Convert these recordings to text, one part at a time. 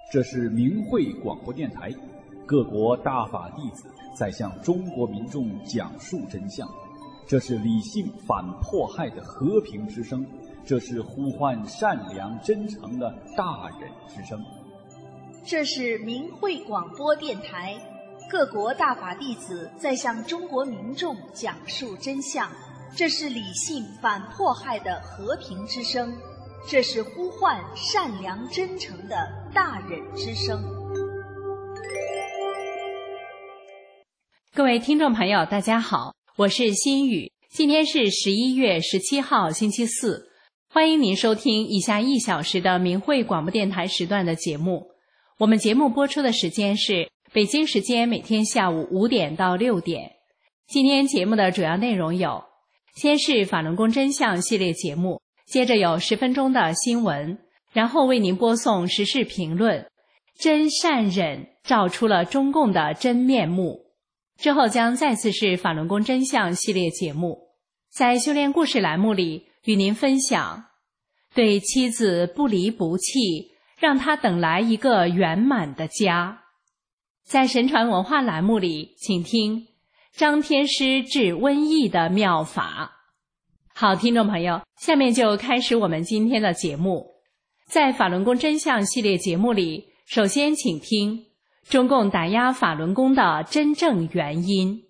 这是明慧广播电台，各国大法弟子在向中国民众讲述真相。这是理性反迫害的和平之声，这是呼唤善良真诚的大人之声。 这是明慧广播电台，各国大法弟子在向中国民众讲述真相。这是理性反迫害的和平之声，这是呼唤善良真诚的大人之声。 各位听众朋友，大家好，我是心雨。今天是11月17号，星期四。欢迎您收听以下1小时的明慧广播电台时段的节目。我们节目播出的时间是北京时间每天下午5点到6点。今天节目的主要内容有：先是法轮功真相系列节目，接着有10分钟的新闻，然后为您播送时事评论。真善忍照出了中共的真面目。之后将再次是法轮功真相系列节目，在修炼故事栏目里与您分享对妻子不离不弃，让她等来一个圆满的家。在神传文化栏目里，请听张天师治瘟疫的妙法。好，听众朋友，下面就开始我们今天的节目。在法轮功真相系列节目里，首先请听中共打压法轮功的真正原因。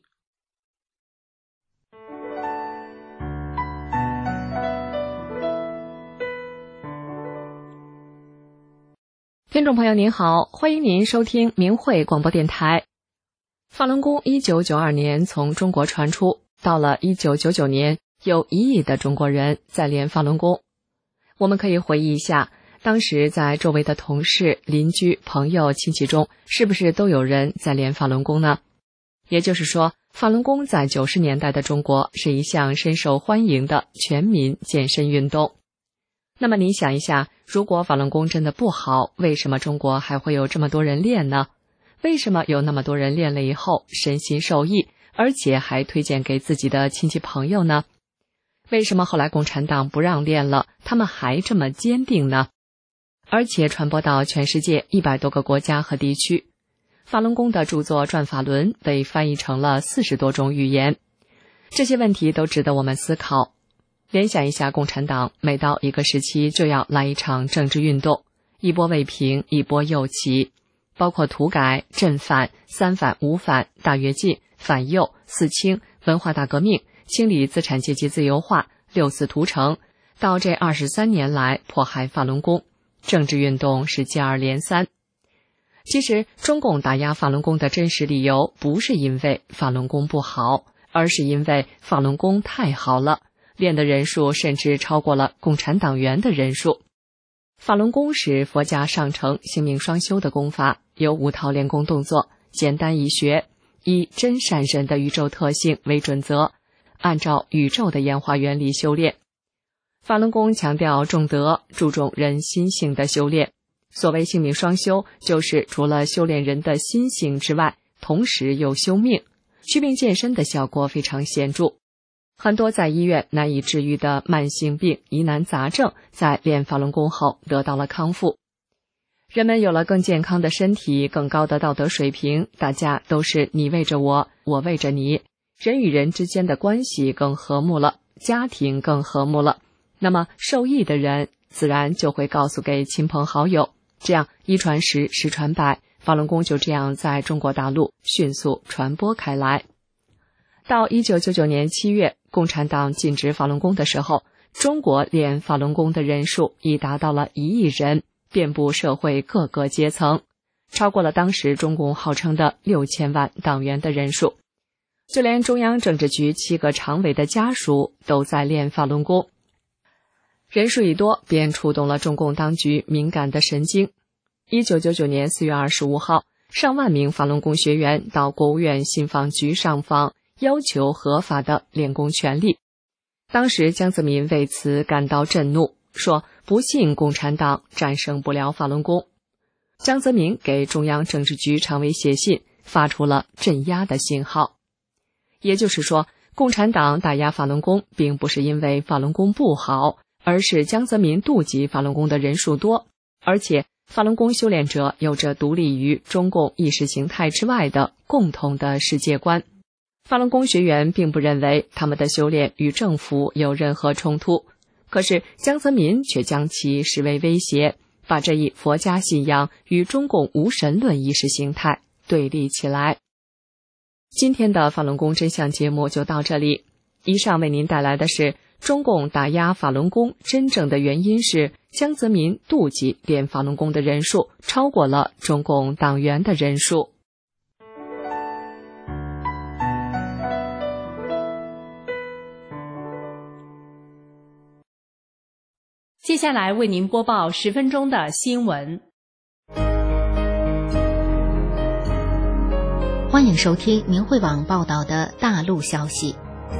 听众朋友您好，欢迎您收听明慧广播电台。法轮功1992年从中国传出，到了1999年，有1亿的中国人在练法轮功。我们可以回忆一下，当时在周围的同事、邻居、朋友、亲戚中，是不是都有人在练法轮功呢？也就是说，法轮功在90年代的中国是一项深受欢迎的全民健身运动。那么你想一下，如果法轮功真的不好，为什么中国还会有这么多人练呢？为什么有那么多人练了以后身心受益，而且还推荐给自己的亲戚朋友呢？为什么后来共产党不让练了，他们还这么坚定呢？而且传播到全世界100多个国家和地区。法轮功的著作《转法轮》被翻译成了40多种语言。这些问题都值得我们思考。联想一下，共产党每到一个时期就要来一场政治运动，一波未平，一波又起，包括土改、镇反、三反、五反、大跃进、反右、四清、文化大革命、清理资产阶级自由化、六四屠城，到这23年来迫害法轮功，政治运动是接二连三。其实中共打压法轮功的真实理由不是因为法轮功不好，而是因为法轮功太好了，练的人数甚至超过了共产党员的人数。法轮功是佛家上乘性命双修的功法，有5套练功动作，简单易学，以真善忍的宇宙特性为准则，按照宇宙的演化原理修炼。法轮功强调重德，注重人心性的修炼。所谓性命双修，就是除了修炼人的心性之外，同时又修命，祛病健身的效果非常显著。很多在医院难以治愈的慢性病、疑难杂症，在练法轮功后得到了康复。人们有了更健康的身体，更高的道德水平，大家都是你为着我，我为着你，人与人之间的关系更和睦了，家庭更和睦了。那么受益的人自然就会告诉给亲朋好友，这样一传十，十传百，法轮功就这样在中国大陆迅速传播开来。到1999年7月，共产党禁止法轮功的时候，中国练法轮功的人数已达到了1亿人，遍布社会各个阶层，超过了当时中共号称的6000万党员的人数。就连中央政治局7个常委的家属都在练法轮功。人数一多，便触动了中共当局敏感的神经。1999年4月25号，上万名法轮功学员到国务院信访局上访，要求合法的练功权利。当时江泽民为此感到震怒，说不信共产党战胜不了法轮功。江泽民给中央政治局常委写信，发出了镇压的信号。也就是说，共产党打压法轮功并不是因为法轮功不好，而是江泽民妒忌法轮功的人数多，而且法轮功修炼者有着独立于中共意识形态之外的共同的世界观。法轮功学员并不认为他们的修炼与政府有任何冲突，可是江泽民却将其视为威胁，把这一佛家信仰与中共无神论意识形态对立起来。今天的法轮功真相节目就到这里，以上为您带来的是中共打压法轮功真正的原因是江泽民妒忌练法轮功的人数超过了中共党员的人数。 接下来为您播报10分钟的新闻。 欢迎收听明慧网报道的大陆消息。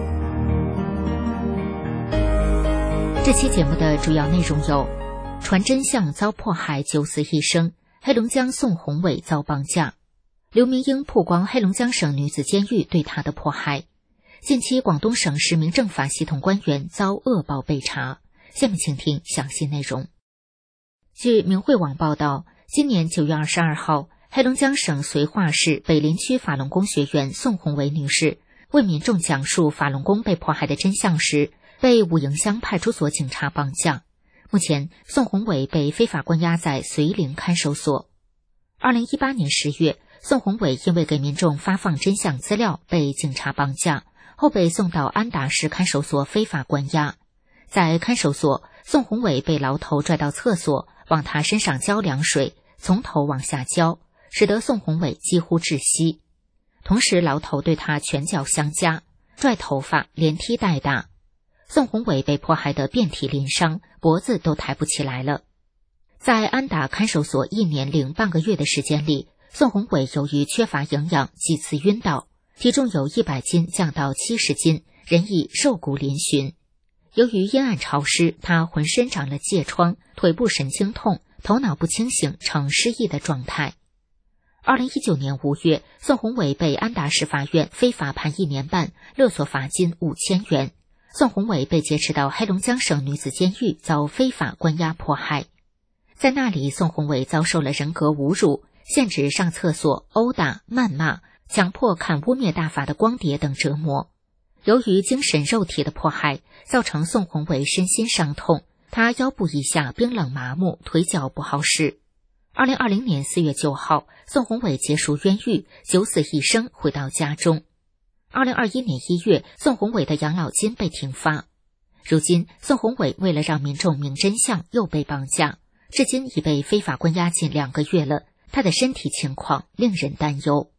这期节目的主要内容有：传真相遭迫害9死1生，黑龙江宋宏伟遭绑架；刘明英曝光黑龙江省女子监狱对她的迫害；近期广东省实名政法系统官员遭恶报被查。下面请听详细内容。据明慧网报道，今年9月22号，黑龙江省绥化市北林区法轮功学员宋宏伟女士为民众讲述法轮功被迫害的真相时，被武营乡派出所警察绑架。目前，宋宏伟被非法关押在绥宁看守所。2018年10月，宋宏伟因为给民众发放真相资料被警察绑架，后被送到安达市看守所非法关押。在看守所，宋宏伟被牢头拽到厕所，往他身上浇凉水，从头往下浇，使得宋宏伟几乎窒息。同时，牢头对他拳脚相加，拽头发，连踢带打。宋宏伟被迫害得遍体鳞伤，脖子都抬不起来了。在安达看守所1年零半个月的时间里，宋宏伟由于缺乏营养几次晕倒，体重由100斤降到70斤，人已瘦骨嶙峋。由于阴暗潮湿，他浑身长了疥疮，腿部神经痛，头脑不清醒，呈失忆的状态。2019年5月，宋宏伟被安达市法院非法判1年半，勒索罚金5000元。宋宏伟被劫持到黑龙江省女子监狱，遭非法关押迫害。在那里，宋宏伟遭受了人格侮辱、限制上厕所、殴打、谩骂、强迫看污蔑大法的光碟等折磨。由于精神肉体的迫害，造成宋宏伟身心伤痛，他腰部以下冰冷麻木，腿脚不好使。2020年4月9号，宋宏伟结束冤狱，9死1生回到家中。2021年1月，宋宏伟的养老金被停发。如今，宋宏伟为了让民众明真相，又被绑架，至今已被非法关押近2个月了，他的身体情况令人担忧。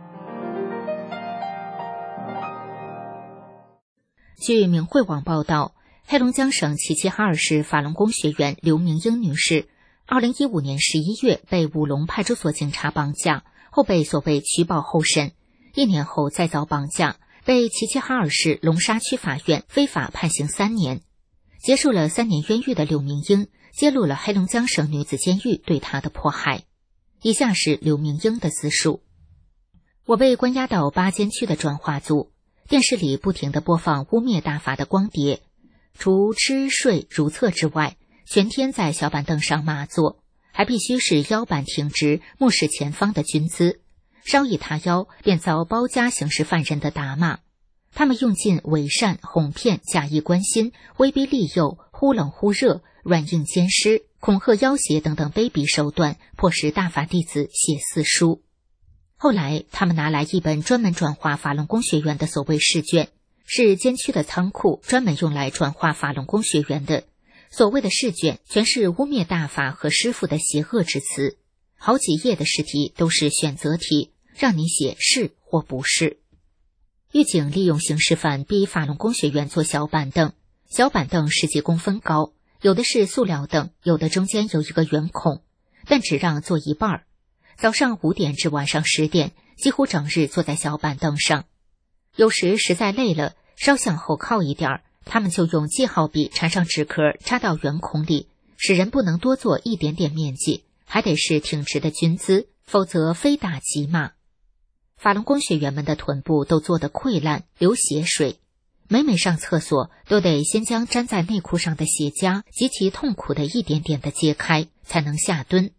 据明慧网报道，黑龙江省齐齐哈尔市法轮功学员刘明英女士2015年11月被武隆派出所警察绑架，后被所谓取保候审，1年后再遭绑架，被齐齐哈尔市龙沙区法院非法判刑3年。结束了3年冤狱的刘明英揭露了黑龙江省女子监狱对她的迫害。以下是刘明英的自述：我被关押到巴监区的转化组，电视里不停地播放污蔑大法的光碟，除吃睡如厕之外，全天在小板凳上码坐，还必须是腰板挺直，目视前方的军姿，稍一塌腰便遭包夹刑事犯人的打骂。他们用尽伪善、哄骗、假意关心、威逼利诱、忽冷忽热、软硬兼施、恐吓要挟等等卑鄙手段，迫使大法弟子写四书。后来他们拿来一本专门转化法轮功学员的所谓试卷，是监区的仓库专门用来转化法轮功学员的。所谓的试卷全是污蔑大法和师父的邪恶之词，好几页的试题都是选择题，让你写是或不是。狱警利用刑事犯逼法轮功学员坐小板凳，小板凳10几公分高，有的是塑料凳，有的中间有一个圆孔，但只让坐一半。早上5点至晚上10点，几乎整日坐在小板凳上。有时实在累了，稍向后靠一点，他们就用记号笔缠上纸壳插到圆孔里，使人不能多坐一点点面积，还得是挺直的军姿，否则非打即骂。法轮功学员们的臀部都做得溃烂，流血水，每上厕所都得先将粘在内裤上的血痂极其痛苦的一点点的揭开，才能下蹲。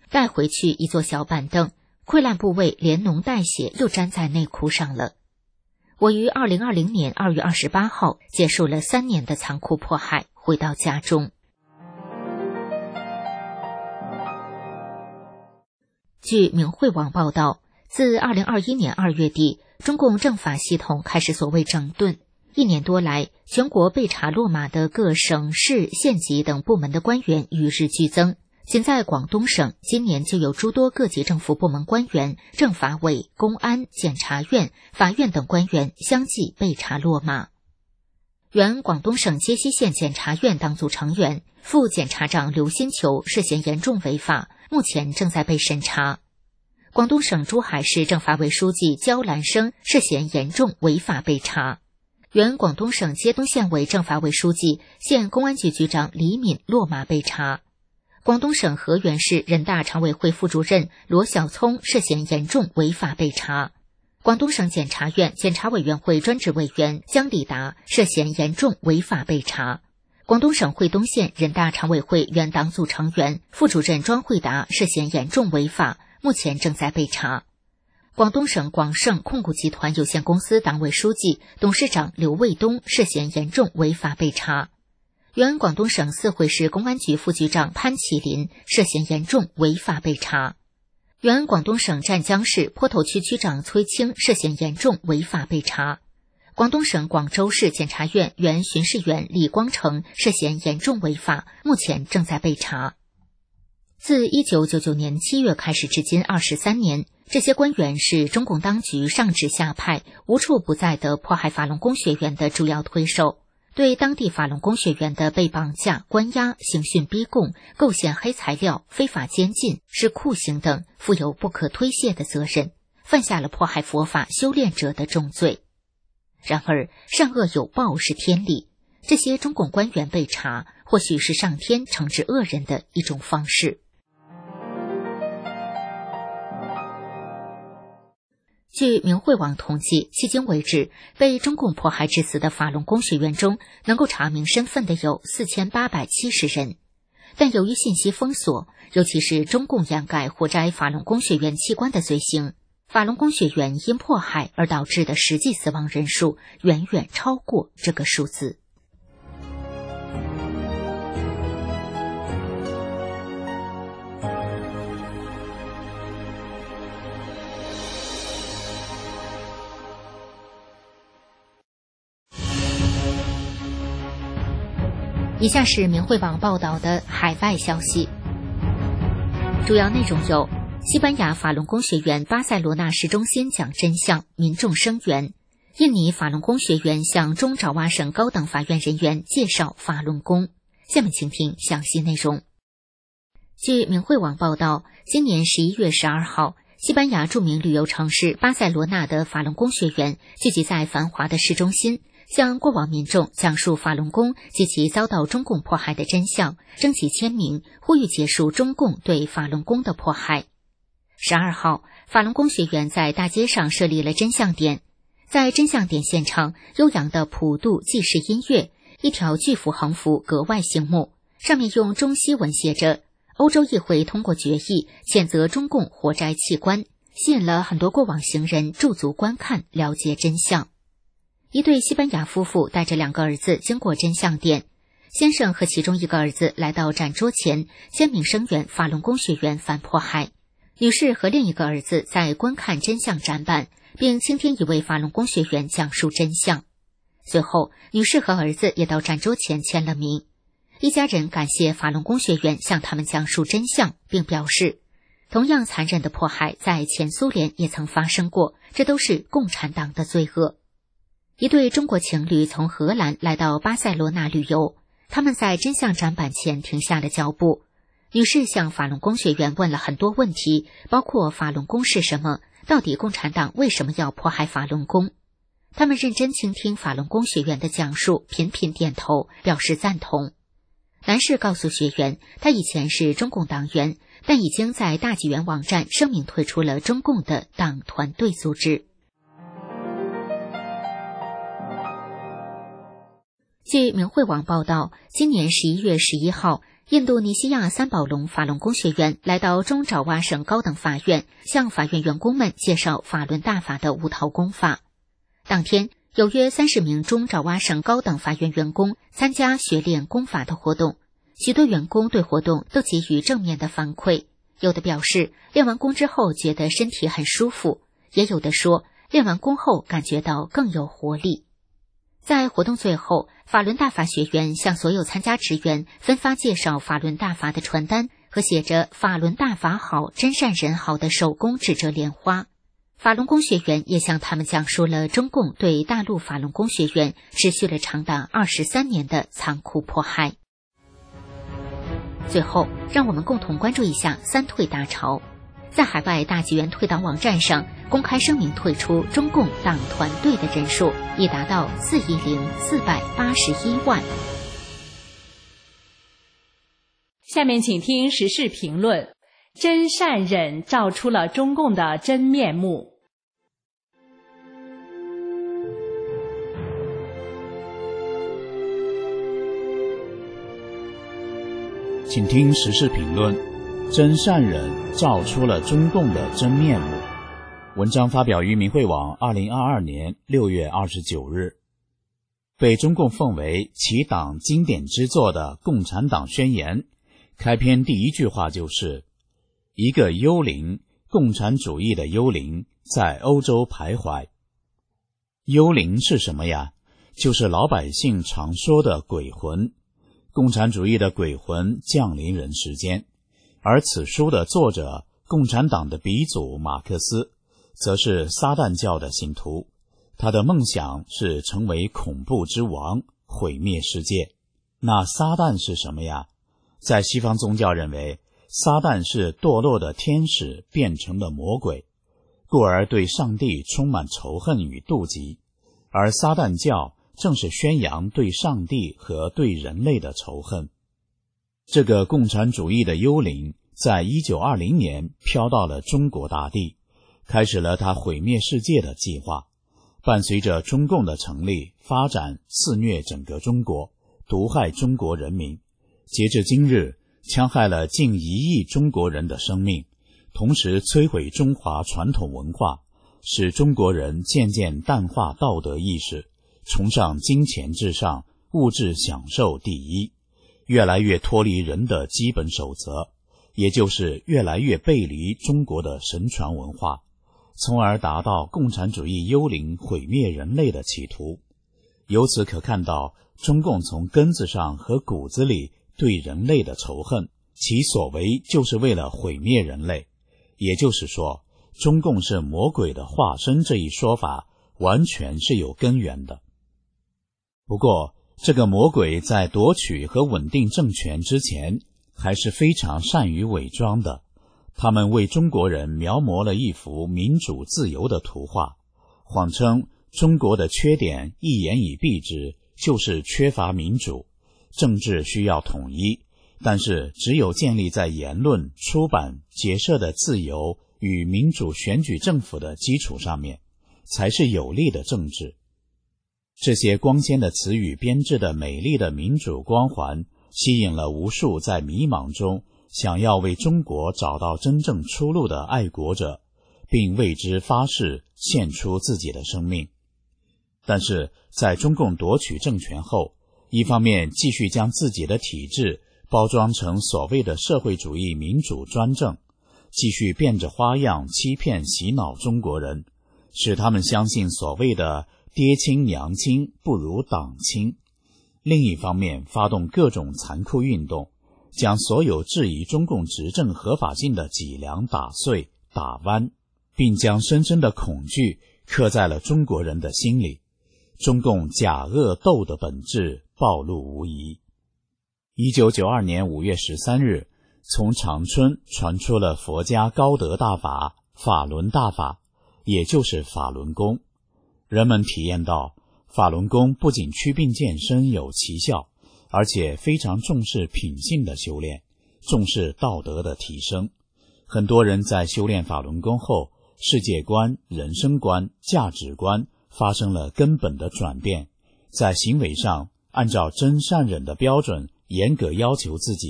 带回去一座小板凳，溃烂部位连脓带血又粘在内裤上了。我于2020年2月28号结束了3年的残酷迫害，回到家中。据明慧网报道，自2021年2月底，中共政法系统开始所谓整顿，1年多来，全国被查落马的各省市县级等部门的官员与日俱增。仅在广东省，今年就有诸多各级政府部门官员、政法委、公安、检察院、法院等官员相继被查落马。原广东省揭西县检察院党组成员、副检察长刘新球涉嫌严重违法，目前正在被审查。广东省珠海市政法委书记焦兰生涉嫌严重违法被查。原广东省揭东县委政法委书记、县公安局局长李敏落马被查。广东省河源市人大常委会副主任罗小聪涉嫌严重违法被查。广东省检察院检察委员会专职委员姜立达涉嫌严重违法被查。广东省惠东县人大常委会原党组成员、副主任庄慧达涉嫌严重违法，目前正在被查。广东省广盛控股集团有限公司党委书记、董事长刘卫东涉嫌严重违法被查。原广东省四会市公安局副局长潘启林涉嫌严重违法被查。原广东省湛江市坡头区区长崔清涉嫌严重违法被查。广东省广州市检察院原巡视员李光成涉嫌严重违法，目前正在被查。自1999年7月开始至今23年，这些官员是中共当局上至下派无处不在的迫害法轮功学员的主要推手，对当地法轮功学员的被绑架、关押、刑讯逼供、构陷黑材料、非法监禁、施酷刑等负有不可推卸的责任，犯下了迫害佛法修炼者的重罪。然而，善恶有报是天理，这些中共官员被查，或许是上天惩治恶人的一种方式。据明慧网统计，迄今为止，被中共迫害致死的法轮功学员中，能够查明身份的有4870人。但由于信息封锁，尤其是中共掩盖活摘法轮功学员器官的罪行，法轮功学员因迫害而导致的实际死亡人数远远超过这个数字。以下是明慧网报道的海外消息，主要内容有：西班牙法轮功学员巴塞罗那市中心讲真相，民众声援；印尼法轮功学员向中爪哇省高等法院人员介绍法轮功。下面请听详细内容。据明慧网报道，今年11月12号，西班牙著名旅游城市巴塞罗那的法轮功学员聚集在繁华的市中心，向过往民众讲述法轮功及其遭到中共迫害的真相，征集签名，呼吁结束中共对法轮功的迫害。12号，法轮功学员在大街上设立了真相点，在真相点现场，悠扬的普渡祭祀音乐，一条巨幅横幅格外醒目，上面用中西文写着欧洲议会通过决议谴责中共活摘器官，吸引了很多过往行人驻足观看，了解真相。一对西班牙夫妇带着2个儿子经过真相点，先生和其中一个儿子来到展桌前，签名声援法轮功学员反迫害。女士和另一个儿子在观看真相展板，并倾听一位法轮功学员讲述真相。随后，女士和儿子也到展桌前签了名。一家人感谢法轮功学员向他们讲述真相，并表示，同样残忍的迫害在前苏联也曾发生过，这都是共产党的罪恶。一对中国情侣从荷兰来到巴塞罗那旅游，他们在真相展板前停下了脚步。女士向法轮功学员问了很多问题，包括法轮功是什么，到底共产党为什么要迫害法轮功。他们认真倾听法轮功学员的讲述，频频点头，表示赞同。男士告诉学员，他以前是中共党员，但已经在大纪元网站声明退出了中共的党团队组织。据明慧网报道，今年11月11号， 印度尼西亚三宝龙法轮功学员来到中爪哇省高等法院，向法院员工们介绍法轮大法的无逃功法。当天，有约30名中爪哇省高等法院员工参加学练功法的活动，许多员工对活动都给予正面的反馈，有的表示练完功之后觉得身体很舒服，也有的说练完功后感觉到更有活力。在活动最后，法轮大法学员向所有参加职员分发介绍法轮大法的传单和写着法轮大法好，真善人好的手工纸折莲花。法轮功学员也向他们讲述了中共对大陆法轮功学员持续了长达23年的残酷迫害。最后，让我们共同关注一下三退大潮。在海外大纪元退党网站上公开声明退出中共党团队的人数已达到410,481万。 下面请听时事评论：真善忍照出了中共的真面目。 请听时事评论：真善忍照出了中共的真面目。文章发表于明慧网2022年6月29日。被中共奉为其党经典之作的《共产党宣言》，开篇第一句话就是一个幽灵，共产主义的幽灵在欧洲徘徊。幽灵是什么呀？就是老百姓常说的鬼魂。共产主义的鬼魂降临人世间，而此书的作者共产党的鼻祖马克思则是撒旦教的信徒，他的梦想是成为恐怖之王，毁灭世界。那撒旦是什么呀？在西方宗教认为，撒旦是堕落的天使变成的魔鬼，故而对上帝充满仇恨与妒忌，而撒旦教正是宣扬对上帝和对人类的仇恨。这个共产主义的幽灵在1920年飘到了中国大地，开始了他毁灭世界的计划。伴随着中共的成立发展，肆虐整个中国，毒害中国人民。截至今日，戕害了近1亿中国人的生命，同时摧毁中华传统文化，使中国人渐渐淡化道德意识，崇尚金钱至上，物质享受第一，越来越脱离人的基本守则，也就是越来越背离中国的神传文化，从而达到共产主义幽灵毁灭人类的企图。由此可看到，中共从根子上和骨子里对人类的仇恨，其所为就是为了毁灭人类。也就是说，中共是魔鬼的化身这一说法完全是有根源的。不过，这个魔鬼在夺取和稳定政权之前，还是非常善于伪装的。他们为中国人描摹了一幅民主自由的图画，谎称中国的缺点一言以蔽之，就是缺乏民主，政治需要统一，但是只有建立在言论、出版、结社的自由与民主选举政府的基础上面，才是有利的政治。这些光鲜的词语编制的美丽的民主光环，吸引了无数在迷茫中想要为中国找到真正出路的爱国者，并为之发誓献出自己的生命。但是在中共夺取政权后，一方面继续将自己的体制包装成所谓的社会主义民主专政，继续变着花样欺骗洗脑中国人，使他们相信所谓的爹亲娘亲不如党亲。另一方面发动各种残酷运动，将所有质疑中共执政合法性的脊梁打碎打弯，并将深深的恐惧刻在了中国人的心里。中共假恶斗的本质暴露无遗。1992年5月13日，从长春传出了佛家高德大法法轮大法，也就是法轮功。人们体验到法轮功不仅祛病健身有奇效，而且非常重视品性的修炼，重视道德的提升。很多人在修炼法轮功后，世界观、人生观、价值观发生了根本的转变，在行为上按照真善忍的标准严格要求自己，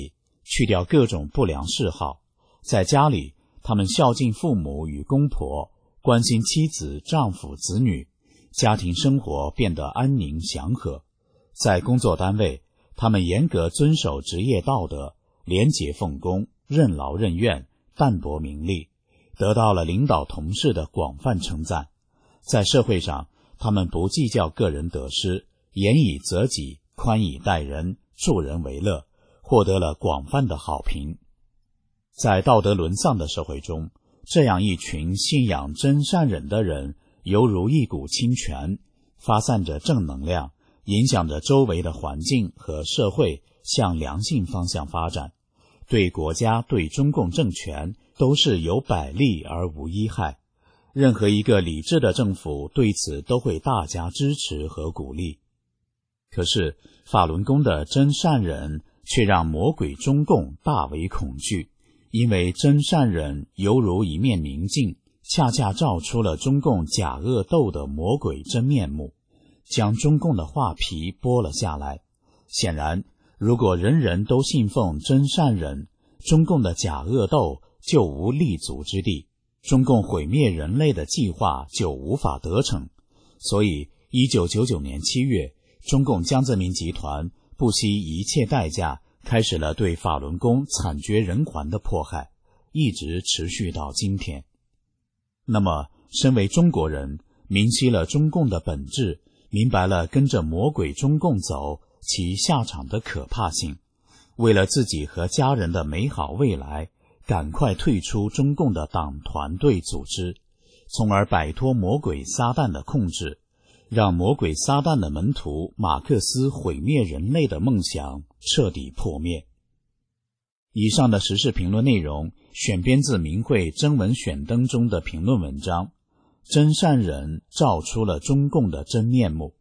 去掉各种不良嗜好。在家里，他们孝敬父母与公婆，关心妻子、丈夫、子女，家庭生活变得安宁祥和。在工作单位，他们严格遵守职业道德，廉洁奉公，任劳任怨，淡泊名利，得到了领导同事的广泛称赞。在社会上，他们不计较个人得失，严以责己，宽以待人，助人为乐，获得了广泛的好评。在道德沦丧的社会中，这样一群信仰真善忍的人，犹如一股清泉，发散着正能量，影响着周围的环境和社会向良性方向发展，对国家、对中共政权都是有百利而无一害。任何一个理智的政府对此都会大加支持和鼓励。可是法轮功的真善忍却让魔鬼中共大为恐惧，因为真善忍犹如一面明镜，恰恰照出了中共假恶斗的魔鬼真面目，将中共的画皮剥了下来。显然，如果人人都信奉真善忍，中共的假恶斗就无立足之地，中共毁灭人类的计划就无法得逞。所以1999年7月，中共江泽民集团不惜一切代价开始了对法轮功惨绝人寰的迫害，一直持续到今天。那么身为中国人，明晰了中共的本质，明白了跟着魔鬼中共走其下场的可怕性，为了自己和家人的美好未来，赶快退出中共的党团队组织，从而摆脱魔鬼撒旦的控制，让魔鬼撒旦的门徒马克思毁灭人类的梦想彻底破灭。以上的时事评论内容选编自明慧征文选登中的评论文章，真善忍照出了中共的真面目。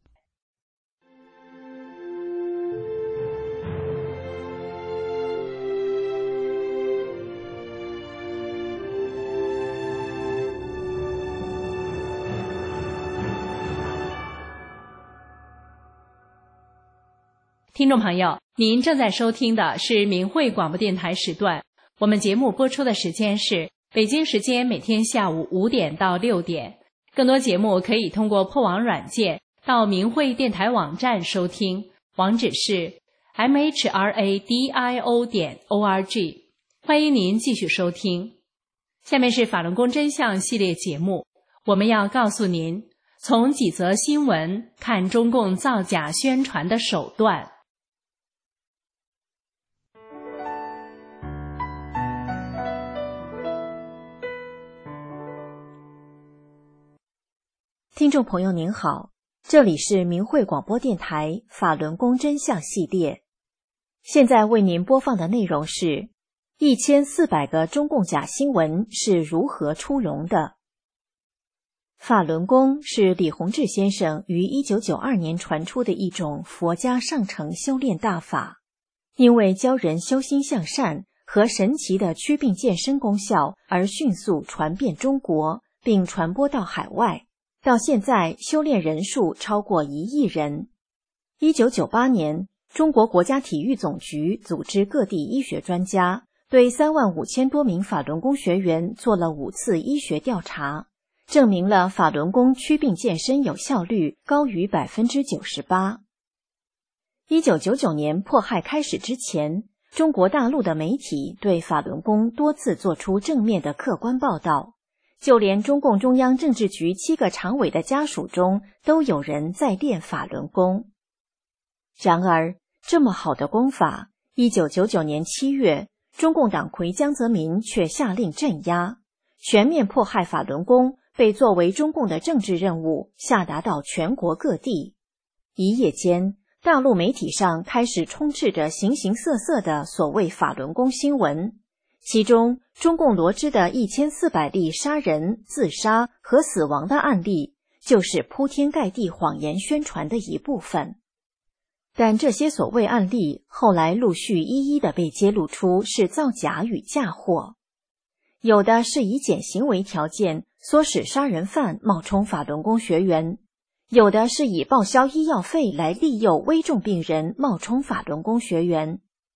听众朋友，您正在收听的是明慧广播电台时段，我们节目播出的时间是北京时间每天下午5点到6点。更多节目可以通过破网软件到明慧电台网站收听，网址是 mhradio.org。欢迎您继续收听。下面是法轮功真相系列节目，我们要告诉您，从几则新闻看中共造假宣传的手段。 听众朋友您好，这里是明慧广播电台法轮功真相系列。现在为您播放的内容是1400个中共假新闻是如何出笼的。法轮功是李洪志先生于1992年传出的一种佛家上乘修炼大法，因为教人修心向善和神奇的祛病健身功效而迅速传遍中国，并传播到海外。到现在，修炼人数超过1亿人。1998年，中国国家体育总局组织各地医学专家，对35000多名法轮功学员做了5次医学调查，证明了法轮功祛病健身有效率高于 98%。1999年迫害开始之前，中国大陆的媒体对法轮功多次做出正面的客观报道。就连中共中央政治局7个常委的家属中都有人在练法轮功。然而，这么好的功法，1999年7月，中共党魁江泽民却下令镇压，全面迫害法轮功被作为中共的政治任务下达到全国各地。一夜间，大陆媒体上开始充斥着形形色色的所谓法轮功新闻。其中，中共罗织的1400例杀人、自杀和死亡的案例，就是铺天盖地谎言宣传的一部分。但这些所谓案例后来陆续一一的被揭露出是造假与嫁祸。有的是以减刑为条件，唆使杀人犯冒充法轮功学员；有的是以报销医药费来利诱危重病人冒充法轮功学员。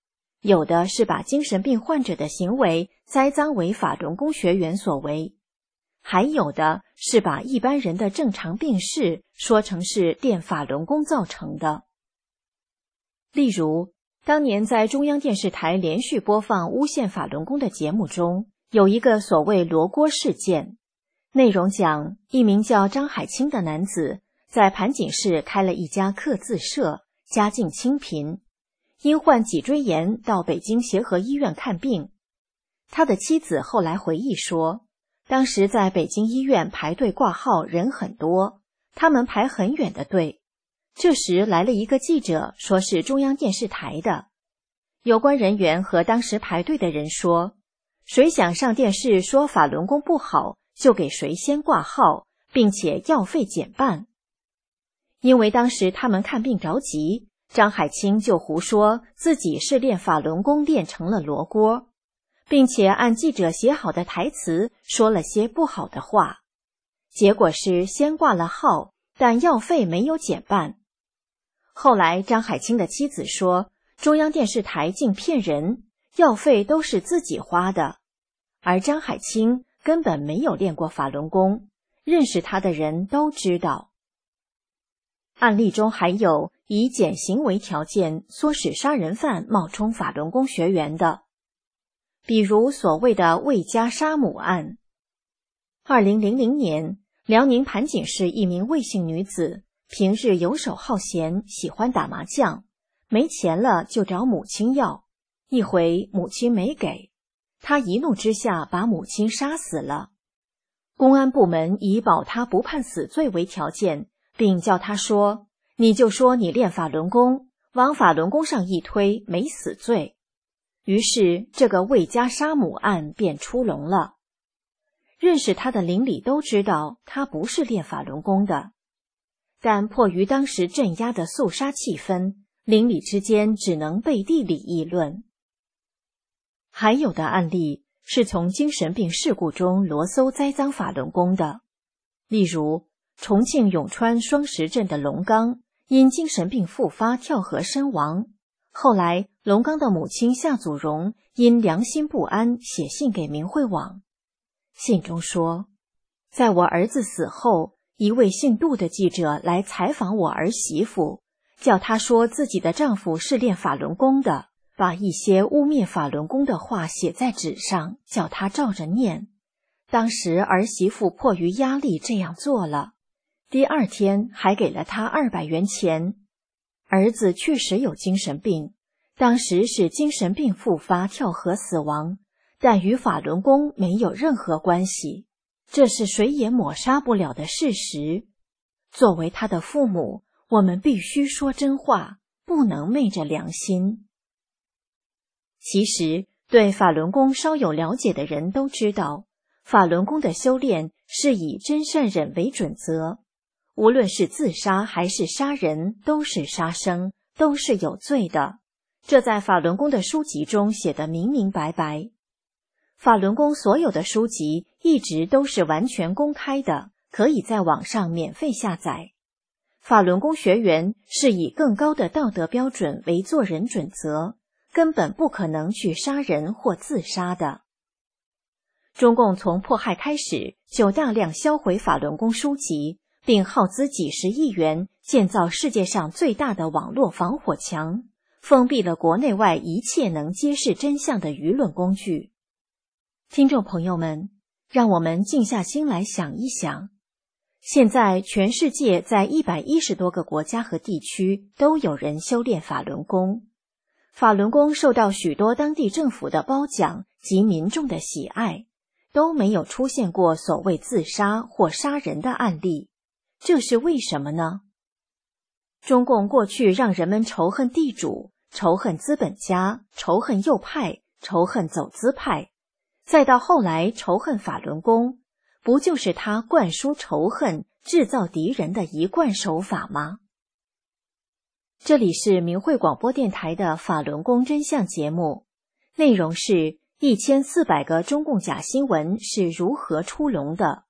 有的是把精神病患者的行为栽赃为法轮功学员所为，还有的是把一般人的正常病势说成是练法轮功造成的。例如，当年在中央电视台连续播放诬陷法轮功的节目中，有一个所谓罗锅事件，内容讲一名叫张海清的男子在盘锦市开了一家刻字社，家境清贫，因患脊椎炎到北京协和医院看病。他的妻子后来回忆说，当时在北京医院排队挂号人很多，他们排很远的队。这时来了一个记者，说是中央电视台的。有关人员和当时排队的人说，谁想上电视说法轮功不好，就给谁先挂号，并且药费减半。因为当时他们看病着急，张海清就胡说自己是练法轮功练成了罗锅，并且按记者写好的台词说了些不好的话。结果是先挂了号，但药费没有减半。后来张海清的妻子说，中央电视台竟骗人，药费都是自己花的，而张海清根本没有练过法轮功，认识他的人都知道。案例中还有以减刑为条件唆使杀人犯冒充法轮功学员的，比如所谓的魏家杀母案。2000年，辽宁盘锦市一名魏姓女子平日游手好闲，喜欢打麻将，没钱了就找母亲要，一回母亲没给，她一怒之下把母亲杀死了。公安部门以保她不判死罪为条件，并叫她说，你就说你练法轮功，往法轮功上一推，没死罪。于是这个魏家杀母案便出笼了。认识他的邻里都知道他不是练法轮功的，但迫于当时镇压的肃杀气氛，邻里之间只能背地里议论。还有的案例是从精神病事故中罗搜栽赃法轮功的，例如重庆永川双石镇的龙刚因精神病复发跳河身亡，后来龙刚的母亲夏祖荣因良心不安写信给明慧网，信中说，在我儿子死后，一位姓杜的记者来采访我儿媳妇，叫她说自己的丈夫是练法轮功的，把一些污蔑法轮功的话写在纸上，叫她照着念。当时儿媳妇迫于压力这样做了，第二天还给了她200元钱。儿子确实有精神病，当时是精神病复发跳河死亡，但与法轮功没有任何关系，这是谁也抹杀不了的事实。作为他的父母，我们必须说真话，不能昧着良心。其实，对法轮功稍有了解的人都知道，法轮功的修炼是以真善忍为准则，无论是自杀还是杀人，都是杀生，都是有罪的。这在法轮功的书籍中写得明明白白。法轮功所有的书籍一直都是完全公开的，可以在网上免费下载。法轮功学员是以更高的道德标准为做人准则，根本不可能去杀人或自杀的。中共从迫害开始就大量销毁法轮功书籍，并耗资几十亿元建造世界上最大的网络防火墙，封闭了国内外一切能揭示真相的舆论工具。听众朋友们，让我们静下心来想一想，现在全世界在110多个国家和地区都有人修炼法轮功，法轮功受到许多当地政府的褒奖及民众的喜爱，都没有出现过所谓自杀或杀人的案例，这是为什么呢？中共过去让人们仇恨地主，仇恨资本家，仇恨右派，仇恨走资派，再到后来仇恨法轮功，不就是他灌输仇恨、制造敌人的一贯手法吗？这里是明慧广播电台的法轮功真相节目，内容是1400个中共假新闻是如何出笼的。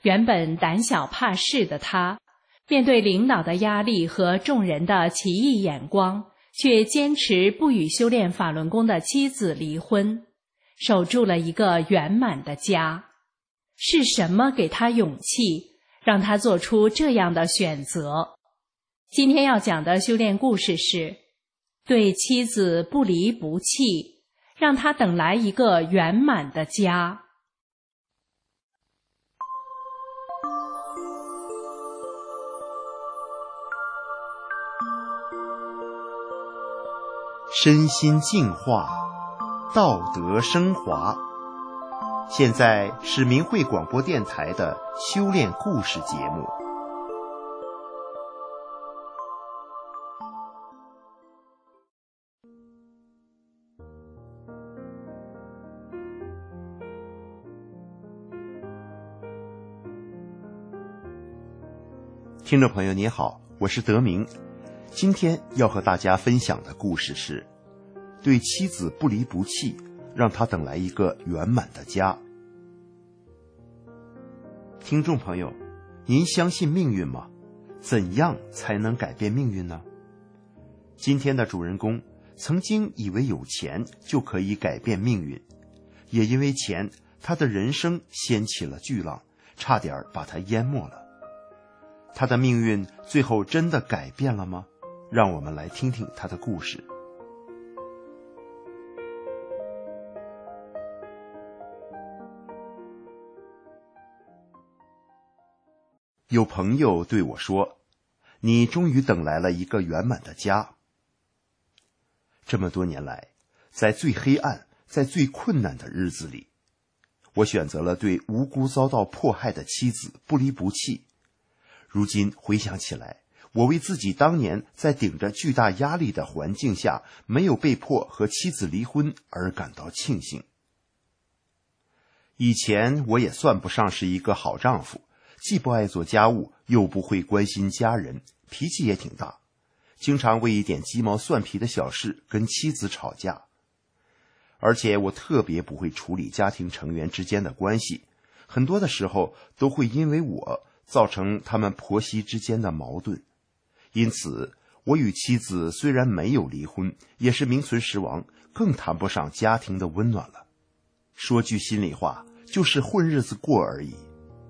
原本胆小怕事的他，面对领导的压力和众人的奇异眼光，却坚持不与修炼法轮功的妻子离婚，守住了一个圆满的家。是什么给他勇气，让他做出这样的选择？今天要讲的修炼故事是对妻子不离不弃，让他等来一个圆满的家。 身心净化，道德升华。现在是明慧广播电台的修炼故事节目。听众朋友您好，我是德明。今天要和大家分享的故事是对妻子不离不弃，让他等来一个圆满的家。听众朋友，您相信命运吗？怎样才能改变命运呢？今天的主人公曾经以为有钱就可以改变命运，也因为钱，他的人生掀起了巨浪，差点把他淹没了。他的命运最后真的改变了吗？让我们来听听他的故事。有朋友对我说，你终于等来了一个圆满的家。这么多年来，在最黑暗，在最困难的日子里，我选择了对无辜遭到迫害的妻子不离不弃。如今回想起来，我为自己当年在顶着巨大压力的环境下没有被迫和妻子离婚而感到庆幸。以前我也算不上是一个好丈夫，既不爱做家务，又不会关心家人，脾气也挺大，经常为一点鸡毛蒜皮的小事跟妻子吵架。而且我特别不会处理家庭成员之间的关系，很多的时候都会因为我造成他们婆媳之间的矛盾。因此，我与妻子虽然没有离婚，也是名存实亡，更谈不上家庭的温暖了。说句心里话，就是混日子过而已。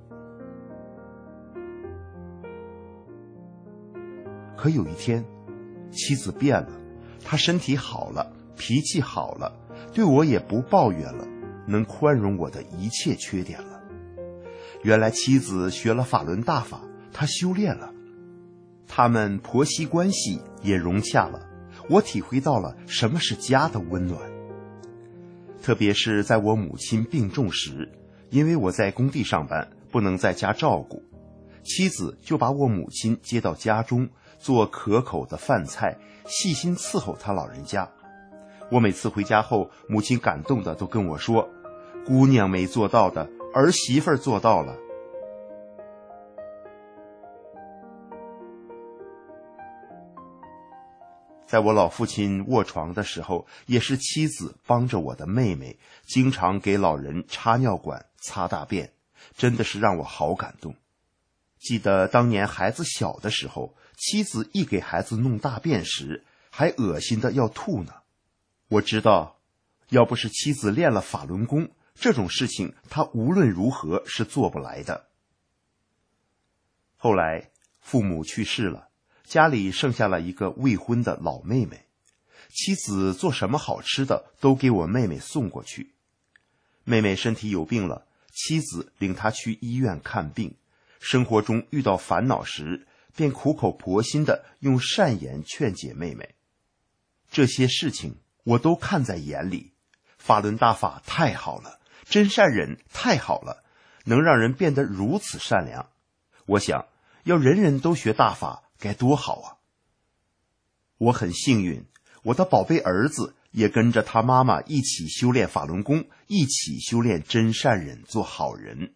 可有一天，妻子变了，她身体好了，脾气好了，对我也不抱怨了，能宽容我的一切缺点了。原来妻子学了法轮大法，她修炼了，他们婆媳关系也融洽了，我体会到了什么是家的温暖。特别是在我母亲病重时，因为我在工地上班，不能在家照顾，妻子就把我母亲接到家中，做可口的饭菜，细心伺候她老人家。我每次回家后，母亲感动的都跟我说，姑娘没做到的，儿媳妇做到了。在我老父亲卧床的时候，也是妻子帮着我的妹妹，经常给老人插尿管、擦大便，真的是让我好感动。记得当年孩子小的时候，妻子一给孩子弄大便时，还恶心的要吐呢。我知道，要不是妻子练了法轮功，这种事情她无论如何是做不来的。后来父母去世了，家里剩下了一个未婚的老妹妹，妻子做什么好吃的都给我妹妹送过去。妹妹身体有病了，妻子领她去医院看病，生活中遇到烦恼时，便苦口婆心的用善言劝解妹妹。这些事情我都看在眼里，法轮大法太好了，真善忍太好了，能让人变得如此善良。我想，要人人都学大法该多好啊！我很幸运，我的宝贝儿子也跟着他妈妈一起修炼法轮功，一起修炼真善忍，做好人。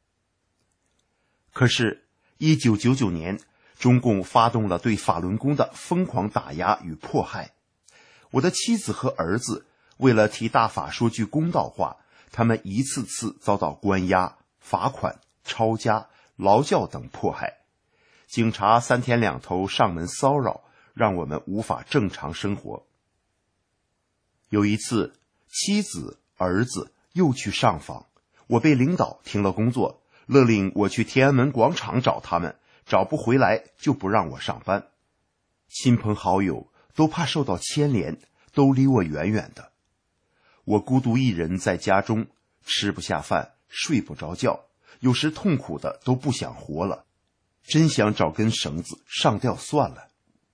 可是1999年，中共发动了对法轮功的疯狂打压与迫害。我的妻子和儿子为了替大法说句公道话，他们一次次遭到关押、罚款、抄家， 劳教等迫害。警察3天2头上门骚扰，让我们无法正常生活。有一次，妻子、儿子又去上访，我被领导停了工作，勒令我去天安门广场找他们，找不回来就不让我上班。亲朋好友都怕受到牵连，都离我远远的。我孤独一人在家中，吃不下饭，睡不着觉，有时痛苦的都不想活了，真想找根绳子上吊算了。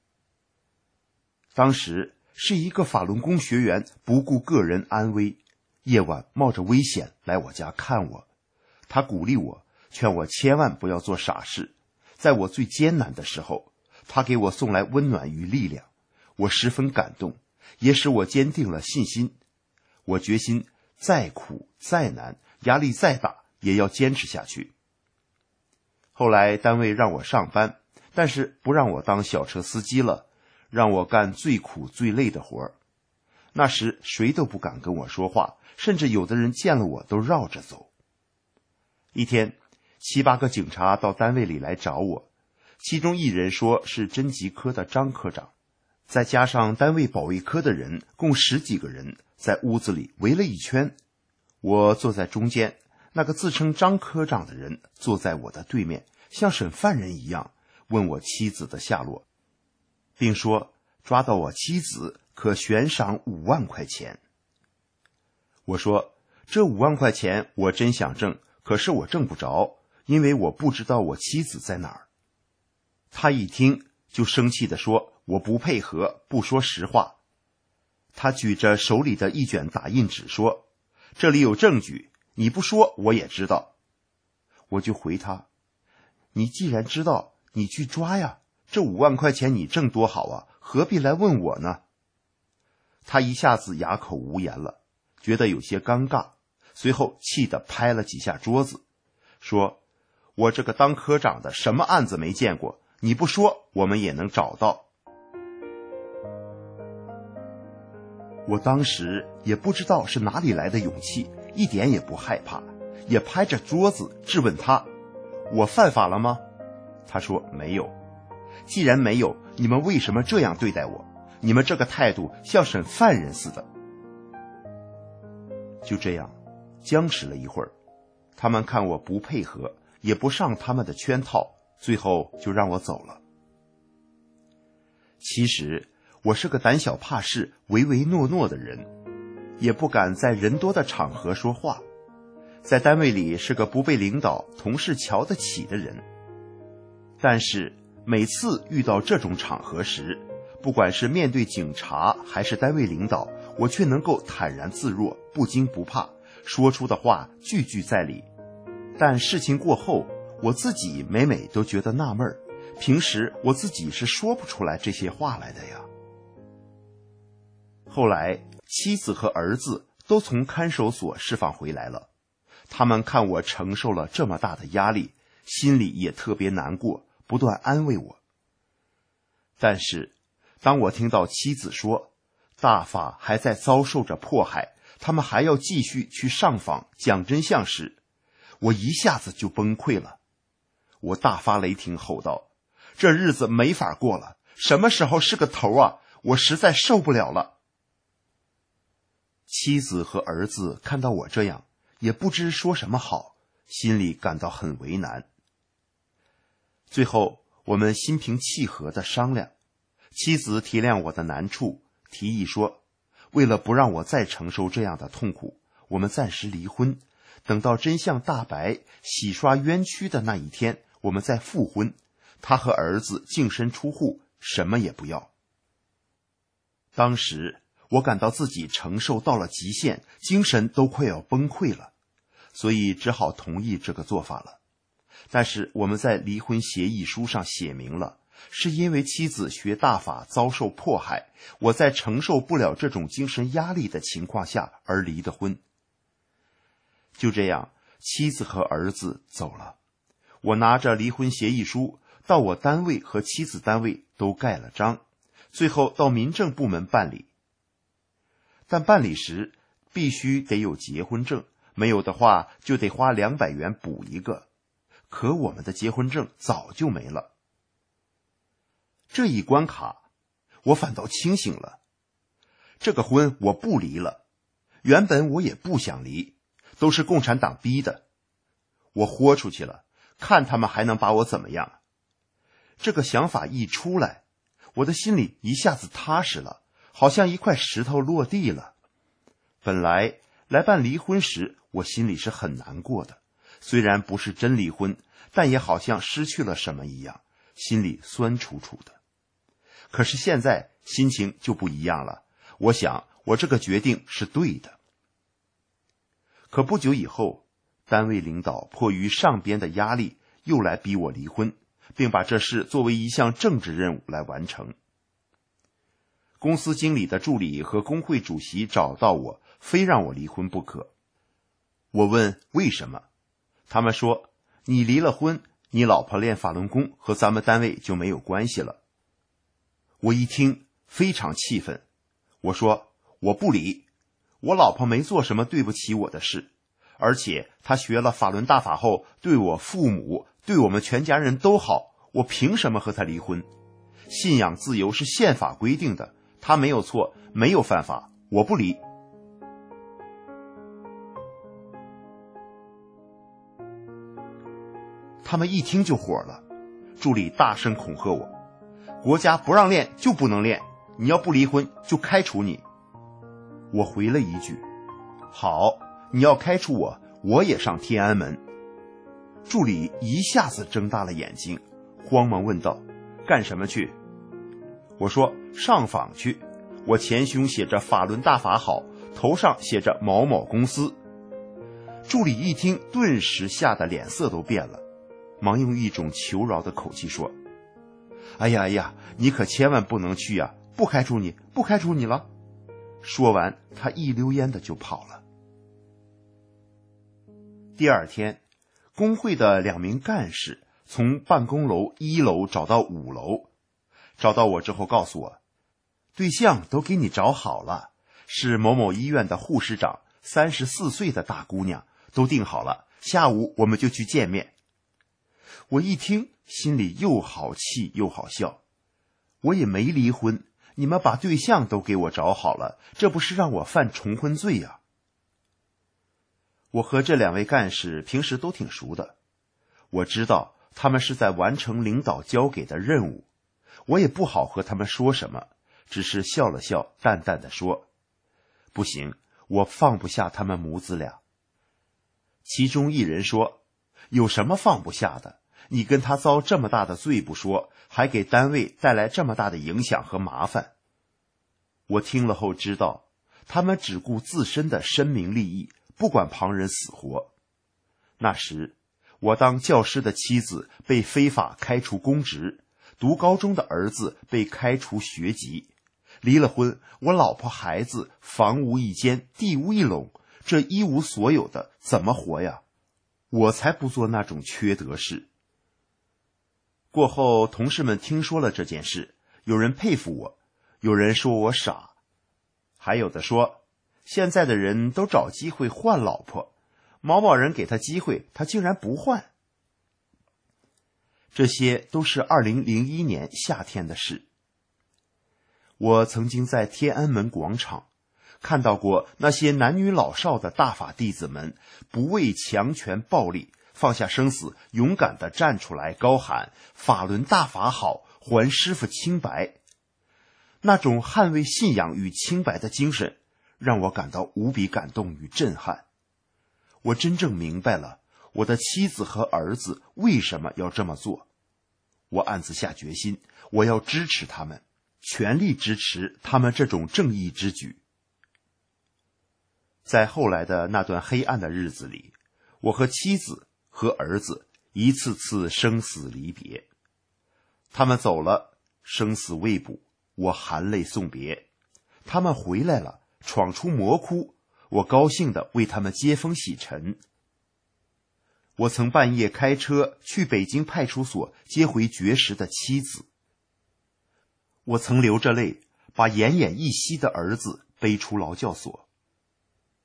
当时是一个法轮功学员不顾个人安危，夜晚冒着危险来我家看我。他鼓励我，劝我千万不要做傻事。在我最艰难的时候，他给我送来温暖与力量，我十分感动，也使我坚定了信心。我决心再苦再难，压力再大，也要坚持下去。后来单位让我上班，但是不让我当小车司机了，让我干最苦最累的活儿。那时谁都不敢跟我说话，甚至有的人见了我都绕着走。一天，7、8个警察到单位里来找我，其中一人说是侦缉科的张科长，再加上单位保卫科的人，共10几个人在屋子里围了一圈。我坐在中间，那个自称张科长的人坐在我的对面，像审犯人一样问我妻子的下落，并说抓到我妻子可悬赏5万块钱。我说这5万块钱我真想挣，可是我挣不着，因为我不知道我妻子在哪儿。他一听就生气地说我不配合，不说实话。他举着手里的一卷打印纸说，这里有证据，你不说我也知道。我就回他，你既然知道，你去抓呀，这5万块钱你挣多好啊，何必来问我呢？他一下子哑口无言了，觉得有些尴尬，随后气得拍了几下桌子，说我这个当科长的什么案子没见过，你不说我们也能找到。我当时也不知道是哪里来的勇气，一点也不害怕，也拍着桌子质问他，我犯法了吗？他说没有。既然没有，你们为什么这样对待我？你们这个态度像审犯人似的。就这样僵持了一会儿，他们看我不配合，也不上他们的圈套，最后就让我走了。其实我是个胆小怕事、唯唯诺诺的人，也不敢在人多的场合说话，在单位里是个不被领导、同事瞧得起的人。但是每次遇到这种场合时，不管是面对警察还是单位领导，我却能够坦然自若，不惊不怕，说出的话句句在理。但事情过后，我自己每都觉得纳闷，平时我自己是说不出来这些话来的呀。后来妻子和儿子都从看守所释放回来了，他们看我承受了这么大的压力，心里也特别难过，不断安慰我。但是当我听到妻子说大法还在遭受着迫害，他们还要继续去上访讲真相时，我一下子就崩溃了。我大发雷霆吼道，这日子没法过了，什么时候是个头啊，我实在受不了了。妻子和儿子看到我这样，也不知说什么好，心里感到很为难。最后我们心平气和地商量，妻子体谅我的难处，提议说，为了不让我再承受这样的痛苦，我们暂时离婚，等到真相大白，洗刷冤屈的那一天，我们再复婚，他和儿子净身出户，什么也不要。当时我感到自己承受到了极限，精神都快要崩溃了，所以只好同意这个做法了。但是我们在离婚协议书上写明了，是因为妻子学大法遭受迫害，我在承受不了这种精神压力的情况下而离的婚。就这样，妻子和儿子走了，我拿着离婚协议书到我单位和妻子单位都盖了章，最后到民政部门办理。但办理时必须得有结婚证，没有的话就得花200元补一个。 可我们的结婚证早就没了。这一关卡，我反倒清醒了。这个婚我不离了，原本我也不想离，都是共产党逼的。我豁出去了，看他们还能把我怎么样。这个想法一出来，我的心里一下子踏实了，好像一块石头落地了。本来来办离婚时，我心里是很难过的，虽然不是真离婚，但也好像失去了什么一样，心里酸楚楚的。可是现在心情就不一样了，我想我这个决定是对的。可不久以后，单位领导迫于上边的压力，又来逼我离婚，并把这事作为一项政治任务来完成。公司经理的助理和工会主席找到我，非让我离婚不可。我问为什么，他们说你离了婚，你老婆练法轮功和咱们单位就没有关系了。我一听非常气愤，我说我不离，我老婆没做什么对不起我的事，而且她学了法轮大法后，对我父母对我们全家人都好，我凭什么和她离婚？信仰自由是宪法规定的，她没有错，没有犯法，我不离。他们一听就火了，助理大声恐吓我，国家不让练就不能练，你要不离婚就开除你。我回了一句，好，你要开除我，我也上天安门。助理一下子睁大了眼睛，慌忙问道，干什么去？我说上访去，我前胸写着法轮大法好，头上写着某某公司。助理一听，顿时吓得脸色都变了，忙用一种求饶的口气说，哎呀，你可千万不能去呀，不开除你了。说完，他一溜烟的就跑了。第二天，工会的2名干事从办公楼1楼找到5楼，找到我之后告诉我，对象都给你找好了，是某某医院的护士长，34岁的大姑娘，都定好了，下午我们就去见面。我一听，心里又好气又好笑，我也没离婚，你们把对象都给我找好了，这不是让我犯重婚罪呀？我和这2位干事平时都挺熟的，我知道他们是在完成领导交给的任务，我也不好和他们说什么，只是笑了笑，淡淡的说，不行，我放不下他们母子俩。其中一人说，有什么放不下的？你跟他遭这么大的罪不说，还给单位带来这么大的影响和麻烦。我听了后知道，他们只顾自身的声名利益，不管旁人死活。那时，我当教师的妻子被非法开除公职，读高中的儿子被开除学籍，离了婚，我老婆孩子房屋一间，地屋一垄，这一无所有的怎么活呀？我才不做那种缺德事。过后，同事们听说了这件事，有人佩服我，有人说我傻，还有的说，现在的人都找机会换老婆，某某人给他机会，他竟然不换。这些都是2001年夏天的事。我曾经在天安门广场看到过那些男女老少的大法弟子们不畏强权暴力，放下生死，勇敢地站出来高喊法轮大法好，还师父清白。那种捍卫信仰与清白的精神让我感到无比感动与震撼。我真正明白了我的妻子和儿子为什么要这么做。我暗自下决心，我要支持他们，全力支持他们这种正义之举。在后来的那段黑暗的日子里，我和妻子和儿子一次次生死离别。他们走了，生死未卜，我含泪送别。他们回来了，闯出魔窟，我高兴地为他们接风洗尘。我曾半夜开车去北京派出所接回绝食的妻子。我曾流着泪把奄奄一息的儿子背出劳教所。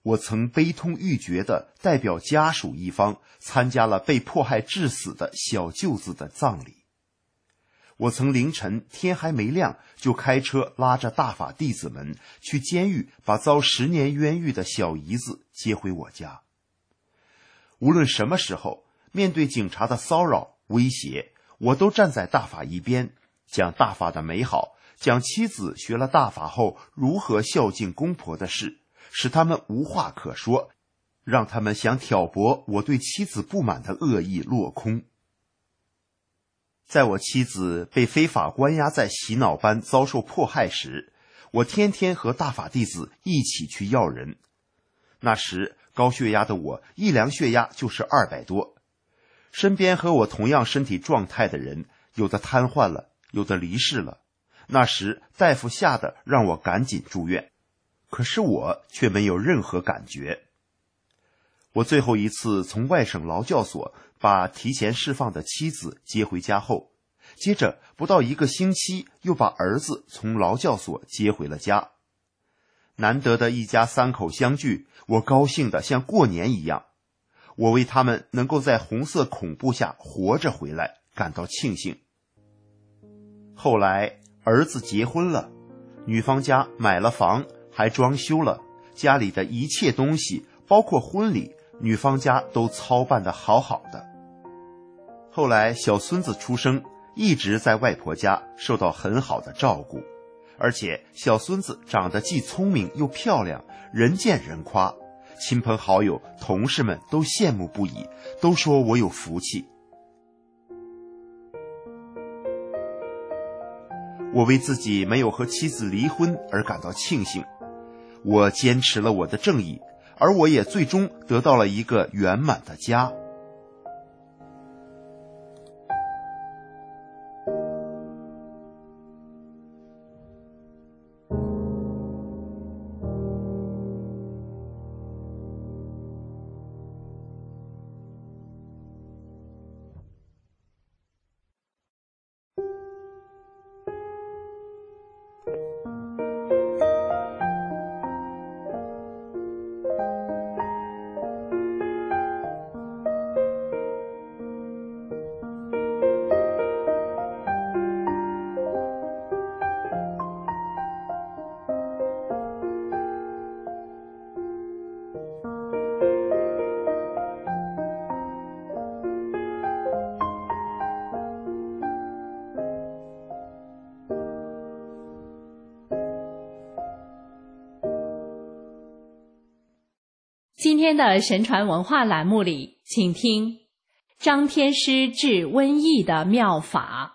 我曾悲痛欲绝地代表家属一方参加了被迫害致死的小舅子的葬礼。我曾凌晨天还没亮就开车拉着大法弟子们去监狱，把遭10年冤狱的小姨子接回我家。无论什么时候，面对警察的骚扰威胁，我都站在大法一边，讲大法的美好，讲妻子学了大法后如何孝敬公婆的事，使他们无话可说，让他们想挑拨我对妻子不满的恶意落空。在我妻子被非法关押在洗脑班遭受迫害时，我天天和大法弟子一起去要人。那时高血压的我一量血压就是200多，身边和我同样身体状态的人，有的瘫痪了，有的离世了。那时大夫吓得让我赶紧住院，可是我却没有任何感觉。我最后一次从外省劳教所把提前释放的妻子接回家后，接着不到1个星期又把儿子从劳教所接回了家。难得的一家3口相聚，我高兴得像过年一样。我为他们能够在红色恐怖下活着回来感到庆幸。后来儿子结婚了，女方家买了房，还装修了，家里的一切东西包括婚礼，女方家都操办得好好的。后来小孙子出生，一直在外婆家受到很好的照顾，而且小孙子长得既聪明又漂亮，人见人夸，亲朋好友同事们都羡慕不已，都说我有福气。我为自己没有和妻子离婚而感到庆幸，我坚持了我的正义，而我也最终得到了一个圆满的家。 今天的神传文化栏目里，请听张天师治瘟疫的妙法。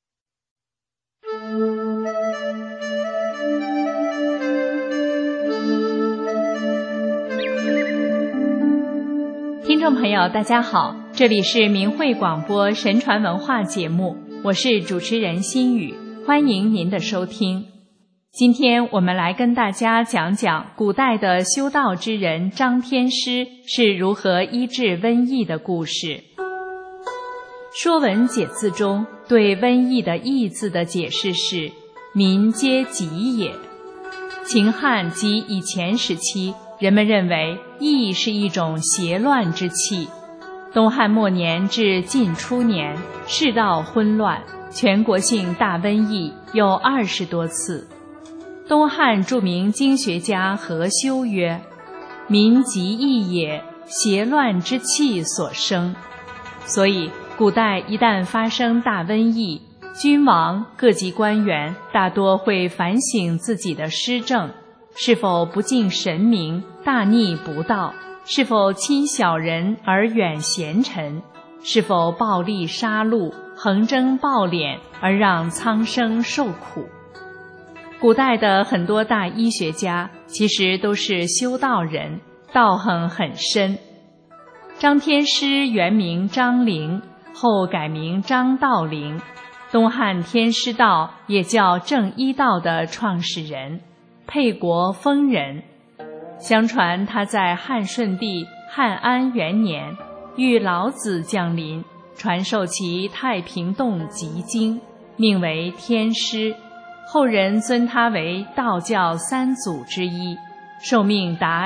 听众朋友大家好，这里是明慧广播神传文化节目，我是主持人心雨，欢迎您的收听。今天我们来跟大家讲讲古代的修道之人张天师是如何医治瘟疫的故事。《说文解字》中对瘟疫的疫字的解释是民皆疾也。秦汉及以前时期，人们认为疫是一种邪乱之气。东汉末年至晋初年，世道混乱，全国性大瘟疫有20多次。东汉著名经学家何修曰：民疾疫也，邪乱之气所生。所以古代一旦发生大瘟疫，君王各级官员大多会反省自己的施政，是否不敬神明，大逆不道，是否亲小人而远贤臣，是否暴力杀戮，横征暴敛而让苍生受苦。古代的很多大医学家其实都是修道人，道行很深。张天师原名张陵，后改名张道陵，东汉天师道也叫正一道的创始人，沛国丰人。相传他在汉顺帝汉安元年遇老子降临，传授其太平洞集经，命为天师，后人尊他为道教3祖之一， 寿命达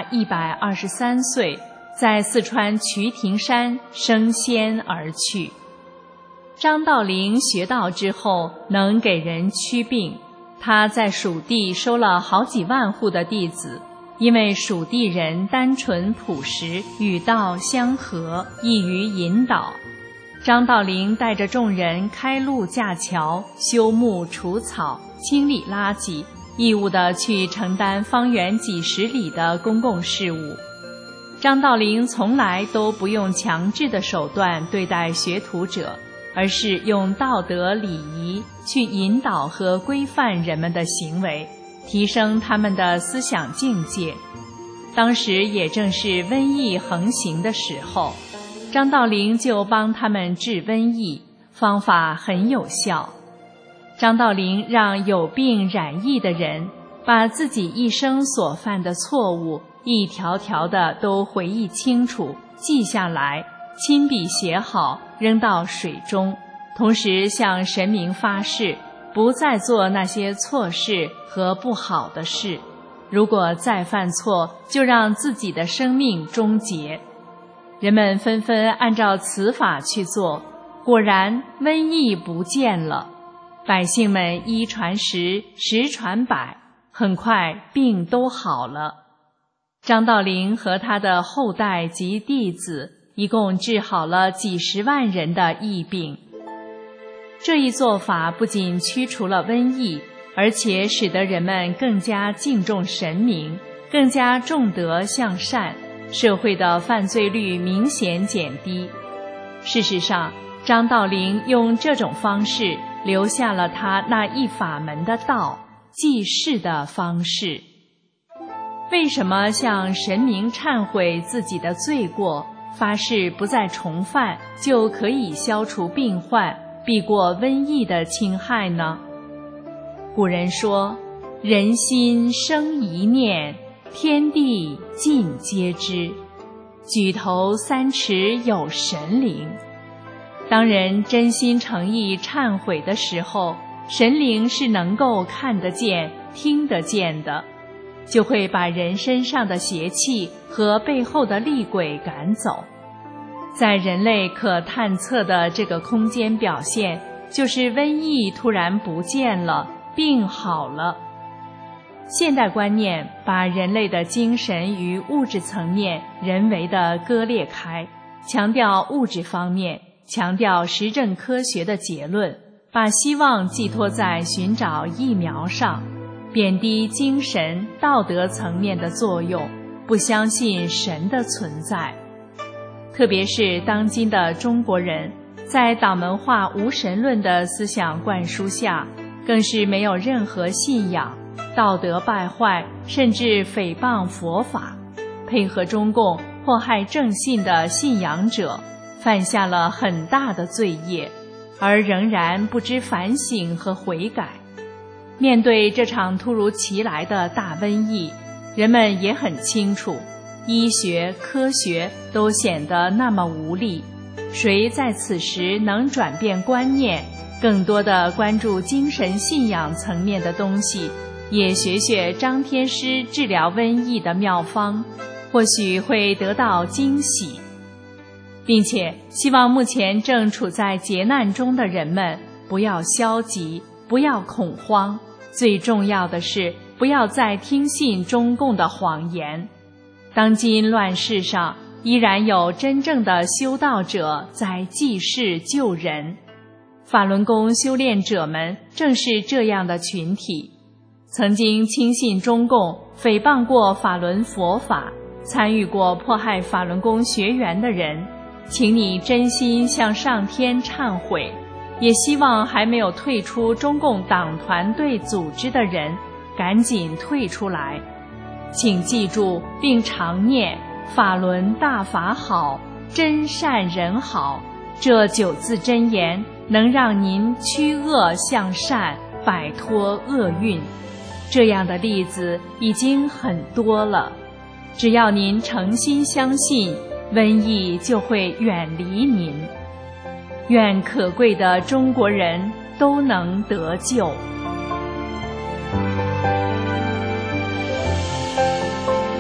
123岁，在四川渠亭山升仙而去。张道陵学道之后，能给人驱病。他在蜀地收了好几万户的弟子，因为蜀地人单纯朴实，与道相合，易于引导。张道陵带着众人开路架桥、修木除草、清理垃圾，义务地去承担方圆几十里的公共事务。张道陵从来都不用强制的手段对待学徒者，而是用道德礼仪去引导和规范人们的行为，提升他们的思想境界。当时也正是瘟疫横行的时候，张道陵就帮他们治瘟疫，方法很有效。张道陵让有病染疫的人把自己一生所犯的错误一条条的都回忆清楚，记下来，亲笔写好，扔到水中，同时向神明发誓，不再做那些错事和不好的事。如果再犯错，就让自己的生命终结。人们纷纷按照此法去做，果然瘟疫不见了。百姓们一传十，十传百，很快病都好了。张道陵和他的后代及弟子一共治好了几十万人的疫病。这一做法不仅驱除了瘟疫，而且使得人们更加敬重神明，更加重德向善，社会的犯罪率明显减低。事实上，张道陵用这种方式留下了他那一法门的道，济世的方式。为什么向神明忏悔自己的罪过，发誓不再重犯，就可以消除病患，避过瘟疫的侵害呢？古人说，人心生一念，天地尽皆知，举头三尺有神灵。当人真心诚意忏悔的时候，神灵是能够看得见、听得见的，就会把人身上的邪气和背后的厉鬼赶走。在人类可探测的这个空间表现，就是瘟疫突然不见了，病好了。现代观念把人类的精神与物质层面人为地割裂开，强调物质方面，强调实证科学的结论，把希望寄托在寻找疫苗上，贬低精神道德层面的作用，不相信神的存在。特别是当今的中国人，在党文化无神论的思想灌输下，更是没有任何信仰，道德败坏，甚至诽谤佛法，配合中共迫害正信的信仰者，犯下了很大的罪业，而仍然不知反省和悔改。面对这场突如其来的大瘟疫，人们也很清楚，医学、科学都显得那么无力，谁在此时能转变观念，更多的关注精神信仰层面的东西，也学学张天师治疗瘟疫的妙方，或许会得到惊喜。并且希望目前正处在劫难中的人们不要消极，不要恐慌，最重要的是不要再听信中共的谎言。当今乱世上依然有真正的修道者在济世救人，法轮功修炼者们正是这样的群体。曾经轻信中共，诽谤过法轮佛法，参与过迫害法轮功学员的人，请你真心向上天忏悔，也希望还没有退出中共党团队组织的人赶紧退出来。请记住并常念法轮大法好，真善人好，这9字真言能让您驱恶向善，摆脱厄运。这样的例子已经很多了，只要您诚心相信，瘟疫就会远离您。愿可贵的中国人都能得救。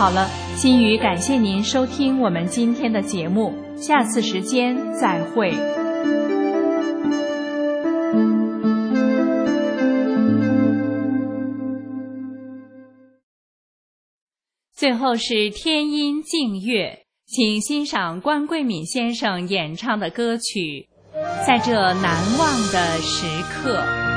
好了，心语感谢您收听我们今天的节目，下次时间再会。最后是天音静乐，请欣赏关桂敏先生演唱的歌曲《在这难忘的时刻》。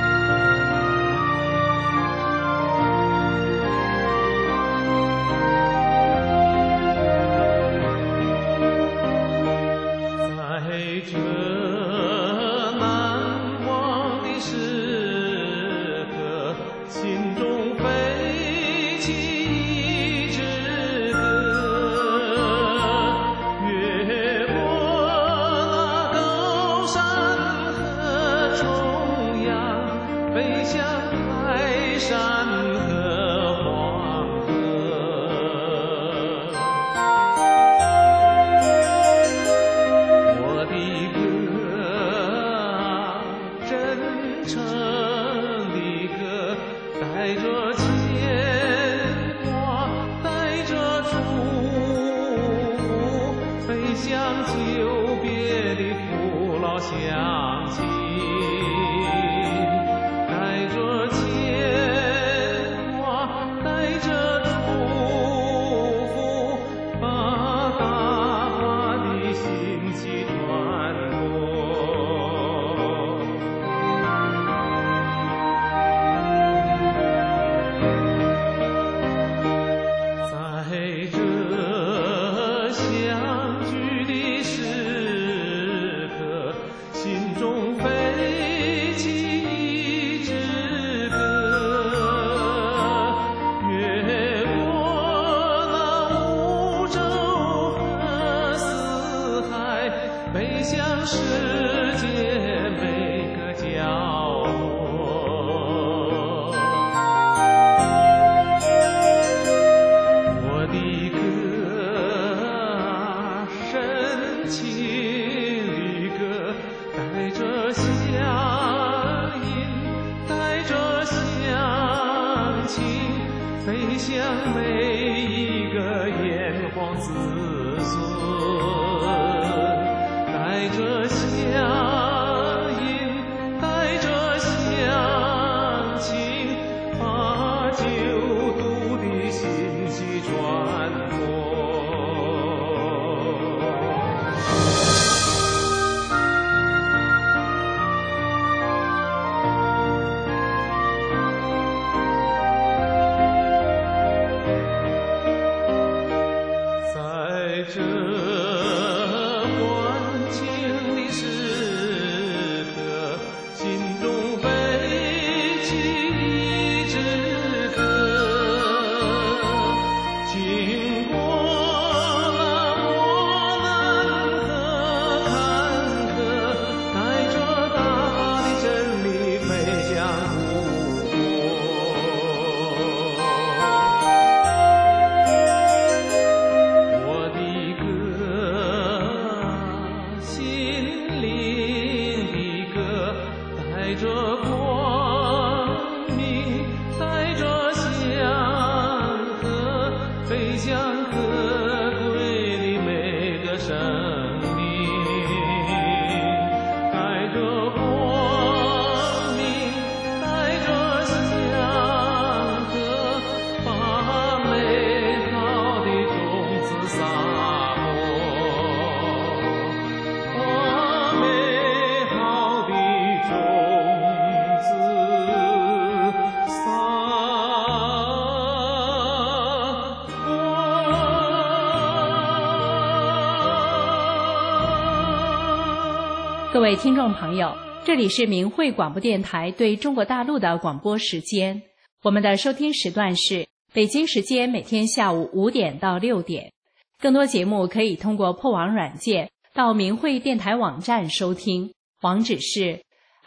各位听众朋友，这里是明慧广播电台对中国大陆的广播时间。我们的收听时段是北京时间每天下午5点到6点。更多节目可以通过破网软件到明慧电台网站收听，网址是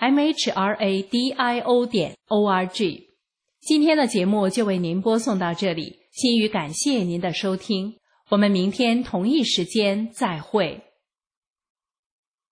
mhradio.org。今天的节目就为您播送到这里，心语感谢您的收听，我们明天同一时间再会。